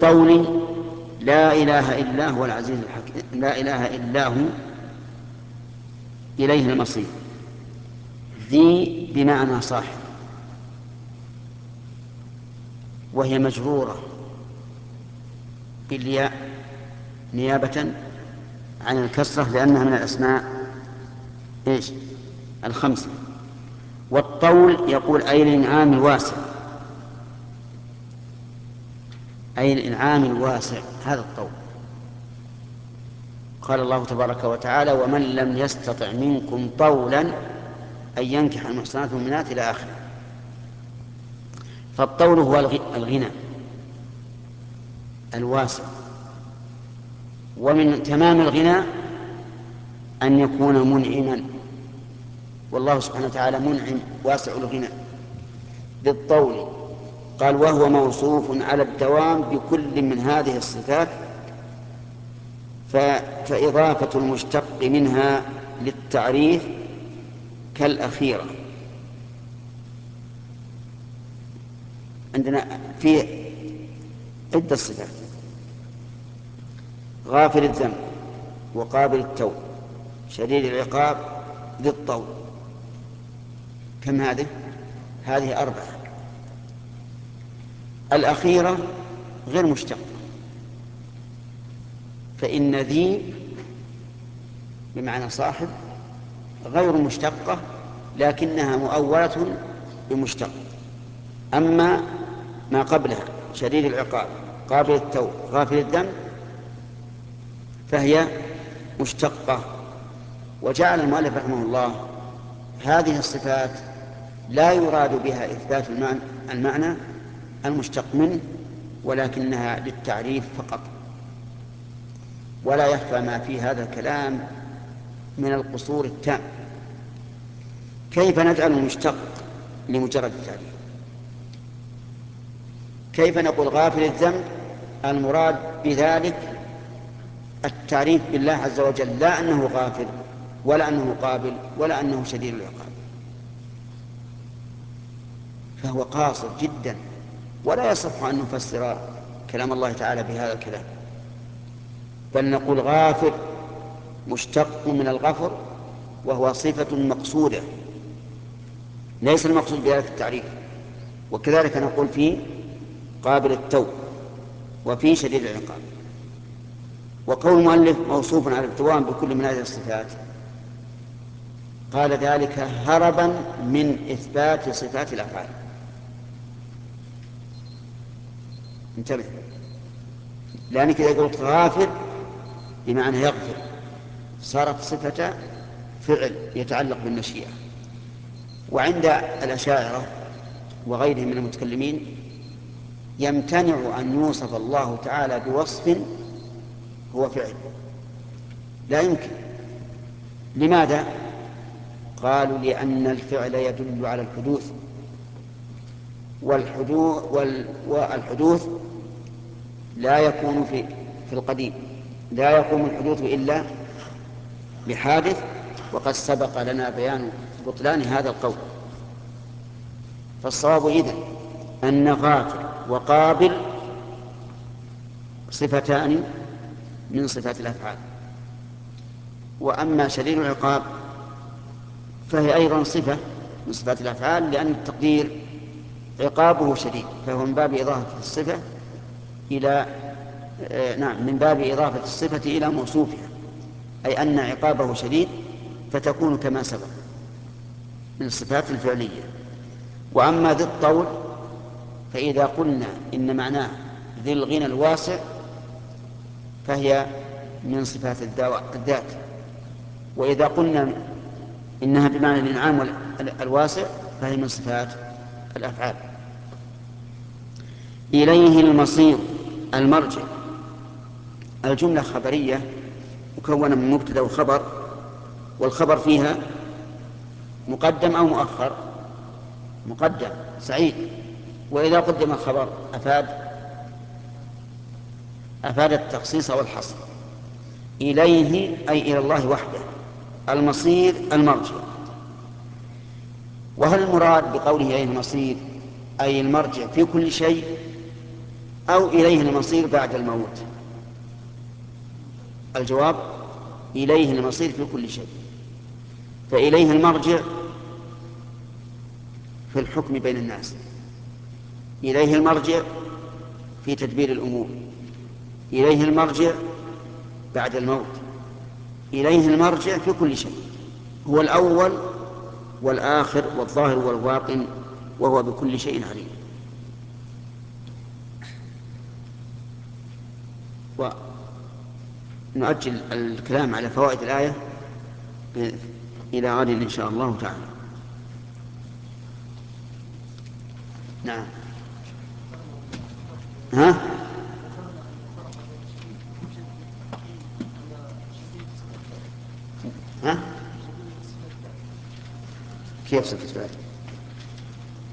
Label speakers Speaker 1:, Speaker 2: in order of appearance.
Speaker 1: بالطول لا إله إلا هو العزيز الحكيم، لا إله إلا هو إليه المصير. ذي بمعنى صاحب، وهي مجرورة بالياء نيابة عن الكسرة لأنها من الأسماء إيش؟ الخمسة. والطول يقول أي الإنعام الواسع، أي الإنعام الواسع، هذا الطول. قال الله تبارك وتعالى ومن لم يستطع منكم طولا أن ينكح المحصنات المؤمنات إلى آخره. فالطول هو الغنى الواسع، ومن تمام الغنى أن يكون منعما، والله سبحانه وتعالى منعم واسع الغنى بالطول. قال وهو موصوف على الدوام بكل من هذه الصفات، فإضافة المشتق منها للتعريف كالأخيرة. عندنا في عدة صفات: غافل الذنب، وقابل التوب، شديد العقاب، ذي الطول. كم هذه؟ هذه 4. الأخيرة غير مشتقة، فإن ذي بمعنى صاحب غير مشتقة لكنها مؤولة بمشتق. أما ما قبلها شديد العقاب، قابل التوب، غافل الذنب، فهي مشتقة. وجعل المؤلف رحمه الله هذه الصفات لا يراد بها إثبات المعنى المشتق منه، ولكنها للتعريف فقط. ولا يخفى ما في هذا الكلام من القصور التام. كيف نجعل المشتق لمجرد التعريف؟ كيف نقول غافل الذنب المراد بذلك التعريف بالله عز وجل، لا أنه غافل ولا أنه قابل ولا أنه شديد العقاب؟ فهو قاصر جدا، ولا يصح أن نفسر كلام الله تعالى بهذا الكلام، بل نقول غافر مشتق من الغفر، وهو صفة مقصودة ليس المقصود بذلك التعريف. وكذلك نقول في قابل التوب وفي شديد العقاب. وقول المؤلف موصوف على الدوام بكل من هذه الصفات، قال ذلك هربا من إثبات صفات الأفعال. انتبه، لأنك إذا قلت غافر بمعنى يغفر صارت صفة فعل يتعلق بالمشيئة. وعند الأشاعرة وغيرهم من المتكلمين يمتنع أن يوصف الله تعالى بوصف هو فعل، لا يمكن. لماذا؟ قالوا لأن الفعل يدل على الحدوث، والحدوث لا يكون في القديم، لا يقوم الحدوث إلا بحادث، وقد سبق لنا بيان بطلان هذا القول. فالصواب إذن أن غافل وقابل صفتان من صفات الأفعال. وأما شديد العقاب فهي أيضا صفة من صفات الأفعال، لأن التقدير عقابه شديد، فهو من باب إضافة الصفة إلى من باب إضافة الصفة إلى موصوفها، أي أن عقابه شديد فتكون كما سبق من الصفات الفعلية. وأما ذي الطول فإذا قلنا إن معناه ذي الغنى الواسع فهي من صفات الذات، وإذا قلنا إنها بمعنى الإنعام الواسع فهي من صفات الأفعال. إليه المصير المرجع. الجملة خبرية مكونة من مبتدأ وخبر، والخبر فيها مقدم أو مؤخر. مقدم سعيد، وإذا قدم الخبر أفاد التخصيص والحصر. إليه أي إلى الله وحده، المصير المرجع. وهل المراد بقوله أي المصير أي المرجع في كل شيء، أو إليه المصير بعد الموت؟ الجواب: إليه المصير في كل شيء. فإليه المرجع في الحكم بين الناس، إليه المرجع في تدبير الأمور، إليه المرجع بعد الموت، إليه المرجع في كل شيء. هو الأول والآخر والظاهر والباطن، وهو بكل شيء عليم. ونؤجل الكلام على فوائد الآية إلى غد إن شاء الله تعالى. نعم. ها؟ ها؟ كيف صفة ذلك؟